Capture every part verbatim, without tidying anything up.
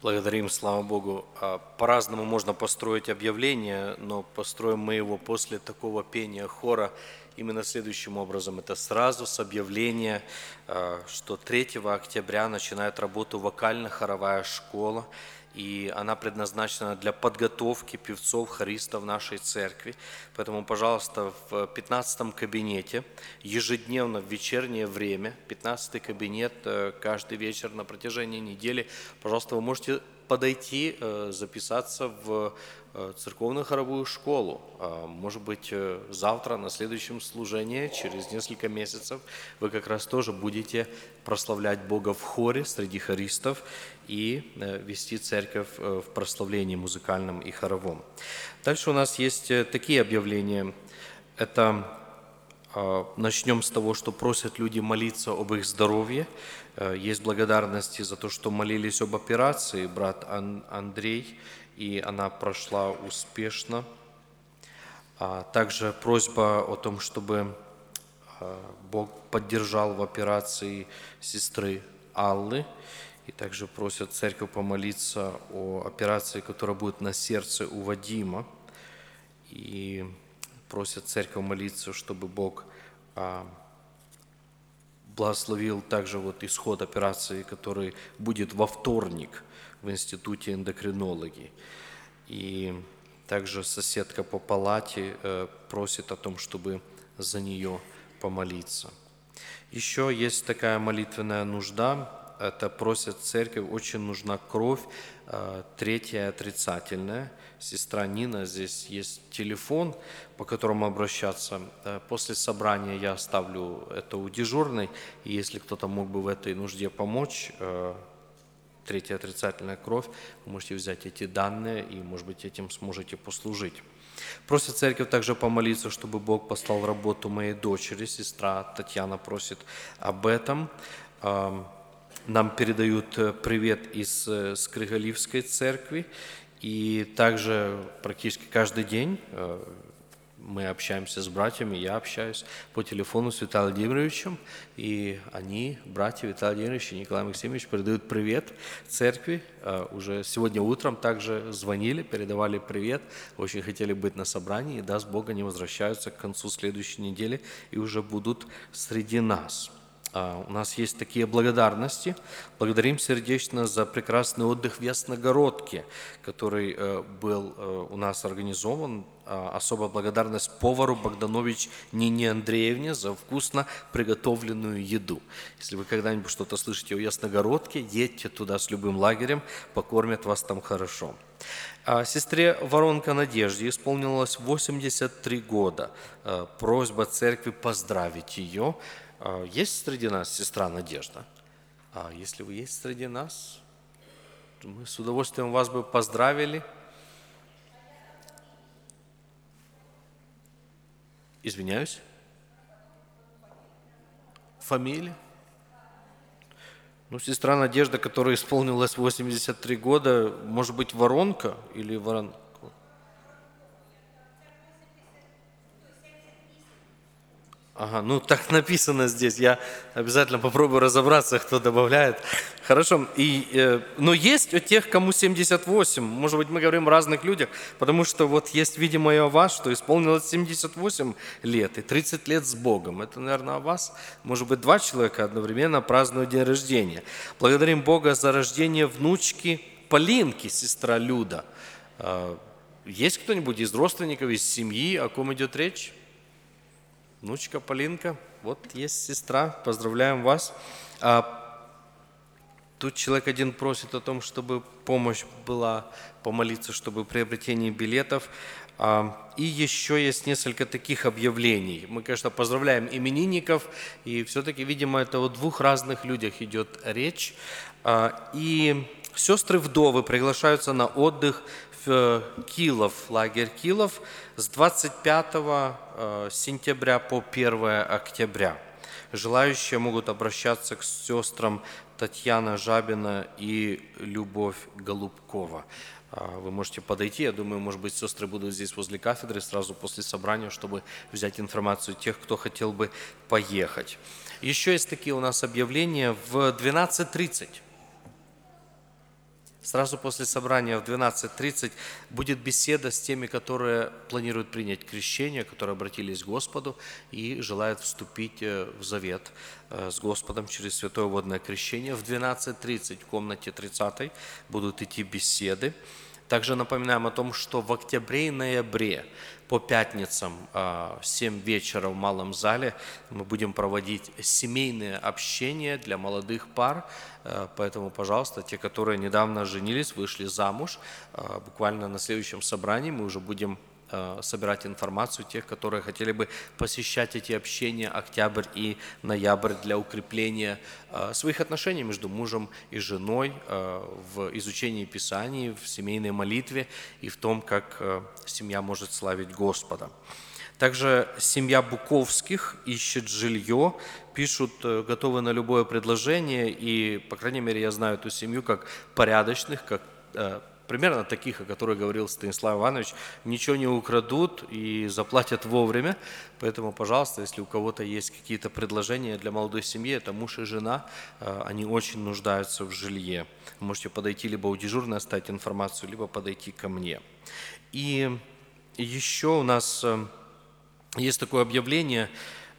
Благодарим, слава Богу. А, По-разному можно построить объявление, но построим мы его после такого пения хора именно следующим образом. Это сразу с объявления, а, что третьего октября начинает работу вокально-хоровая школа, и она предназначена для подготовки певцов, хористов нашей церкви. Поэтому, пожалуйста, в пятнадцатом кабинете ежедневно в вечернее время, пятнадцатый кабинет э, каждый вечер на протяжении недели, пожалуйста, вы можете подойти, э, записаться в э, церковную хоровую школу. А, Может быть, э, завтра на следующем служении, через несколько месяцев, вы как раз тоже будете прославлять Бога в хоре среди хористов и э, вести церковь э, в прославлении музыкальном и хоровом. Дальше у нас есть э, такие объявления. Это э, начнем с того, что просят люди молиться об их здоровье. Э, Есть благодарности за то, что молились об операции брат Ан- Андрей, и она прошла успешно. А также просьба о том, чтобы э, Бог поддержал в операции сестры Аллы. И также просят церковь помолиться о операции, которая будет на сердце у Вадима. И просят церковь молиться, чтобы Бог а, благословил также вот исход операции, который будет во вторник в Институте эндокринологии. И также соседка по палате э, просит о том, чтобы за нее помолиться. Еще есть такая молитвенная нужда. Это просит церковь, очень нужна кровь, э, третья отрицательная. Сестра Нина, здесь есть телефон, по которому обращаться. Э, После собрания я оставлю это у дежурной, и если кто-то мог бы в этой нужде помочь, э, третья отрицательная кровь, вы можете взять эти данные и, может быть, этим сможете послужить. Просит церковь также помолиться, чтобы Бог послал в работу моей дочери. Сестра Татьяна просит об этом. Ам, Нам передают э, привет из э, Скригаливской церкви. И также практически каждый день э, мы общаемся с братьями, я общаюсь по телефону с Виталием Владимировичем, и они, братья Виталий Владимирович и Николай Максимович, передают привет церкви. Э, Уже сегодня утром также звонили, передавали привет, очень хотели быть на собрании, и даст Бог, они возвращаются к концу следующей недели и уже будут среди нас. А, У нас есть такие благодарности. Благодарим сердечно за прекрасный отдых в Ясногородке, который э, был э, у нас организован. А, Особая благодарность повару Богданович Нине Андреевне за вкусно приготовленную еду. Если вы когда-нибудь что-то слышите о Ясногородке, едьте туда с любым лагерем, покормят вас там хорошо. А сестре Воронко Надежде исполнилось восемьдесят три года. Э, Просьба церкви поздравить ее. А, Есть среди нас сестра Надежда? А если вы есть среди нас, то мы с удовольствием вас бы поздравили. Извиняюсь. Фамилия? Ну, сестра Надежда, которой исполнилось восемьдесят три года, может быть, Воронка или Воронко? Ага, ну так написано здесь. Я обязательно попробую разобраться, кто добавляет. Хорошо. И, э, но есть у тех, кому семьдесят восемь. Может быть, мы говорим о разных людях, потому что вот есть, видимо, и о вас, что исполнилось семьдесят восемь лет и тридцать лет с Богом. Это, наверное, о вас. Может быть, два человека одновременно празднуют день рождения. Благодарим Бога за рождение внучки Полинки, сестра Люда. Э, Есть кто-нибудь из родственников, из семьи, о ком идет речь? Внучка Полинка, вот есть сестра, поздравляем вас. А, тут человек один просит о том, чтобы помощь была, помолиться, чтобы приобретение билетов. А, и еще есть несколько таких объявлений. Мы, конечно, поздравляем именинников, и все-таки, видимо, это о двух разных людях идет речь. А, и сестры-вдовы приглашаются на отдых в Килов, лагерь Килов, с двадцать пятого сентября по первое октября. Желающие могут обращаться к сестрам Татьяна Жабина и Любовь Голубкова. Вы можете подойти, я думаю, может быть, сестры будут здесь возле кафедры сразу после собрания, чтобы взять информацию тех, кто хотел бы поехать. Еще есть такие у нас объявления в двенадцать тридцать. Сразу после собрания в двенадцать тридцать будет беседа с теми, которые планируют принять крещение, которые обратились к Господу и желают вступить в завет с Господом через святое водное крещение. В двенадцать тридцать в комнате тридцатой будут идти беседы. Также напоминаем о том, что в октябре и ноябре по пятницам в семь вечера в малом зале мы будем проводить семейные общения для молодых пар. Поэтому, пожалуйста, те, которые недавно женились, вышли замуж, буквально на следующем собрании мы уже будем собирать информацию тех, которые хотели бы посещать эти общения октябрь и ноябрь для укрепления своих отношений между мужем и женой в изучении Писаний, в семейной молитве и в том, как семья может славить Господа. Также семья Буковских ищет жилье, пишут, готовы на любое предложение, и, по крайней мере, я знаю эту семью как порядочных, как примерно таких, о которых говорил Станислав Иванович, ничего не украдут и заплатят вовремя. Поэтому, пожалуйста, если у кого-то есть какие-то предложения для молодой семьи, это муж и жена, они очень нуждаются в жилье. Вы можете подойти либо у дежурной оставить информацию, либо подойти ко мне. И еще у нас есть такое объявление.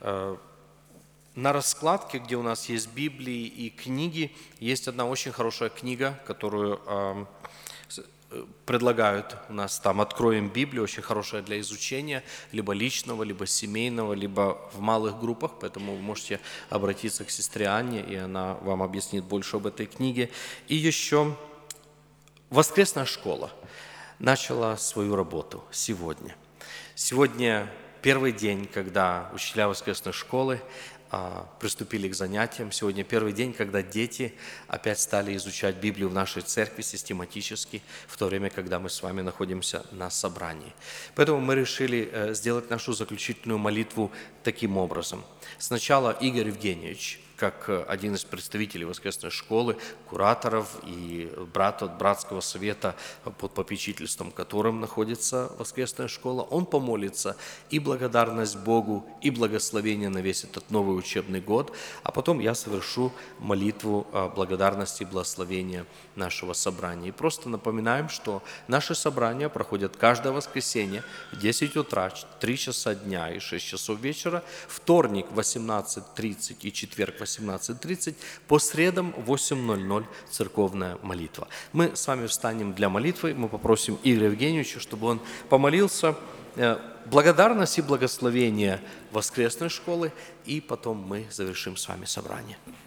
На раскладке, где у нас есть Библии и книги, есть одна очень хорошая книга, которую предлагают у нас там «Откроем Библию», очень хорошая для изучения, либо личного, либо семейного, либо в малых группах, поэтому вы можете обратиться к сестре Анне, и она вам объяснит больше об этой книге. И еще воскресная школа начала свою работу сегодня. Сегодня первый день, когда учителя воскресной школы приступили к занятиям. Сегодня первый день, когда дети опять стали изучать Библию в нашей церкви систематически, в то время, когда мы с вами находимся на собрании. Поэтому мы решили сделать нашу заключительную молитву таким образом. Сначала Игорь Евгеньевич, как один из представителей воскресной школы, кураторов и брат от братского совета, под попечительством которым находится воскресная школа, он помолится и благодарность Богу, и благословение на весь этот новый учебный год, а потом я совершу молитву благодарности и благословения нашего собрания. И просто напоминаем, что наши собрания проходят каждое воскресенье в десять утра, три часа дня и шесть часов вечера, вторник в восемнадцать тридцать и четверг в восемнадцать тридцать, по средам в восемь ноль ноль церковная молитва. Мы с вами встанем для молитвы, мы попросим Игоря Евгеньевича, чтобы он помолился, благодарность и благословение воскресной школы, и потом мы завершим с вами собрание.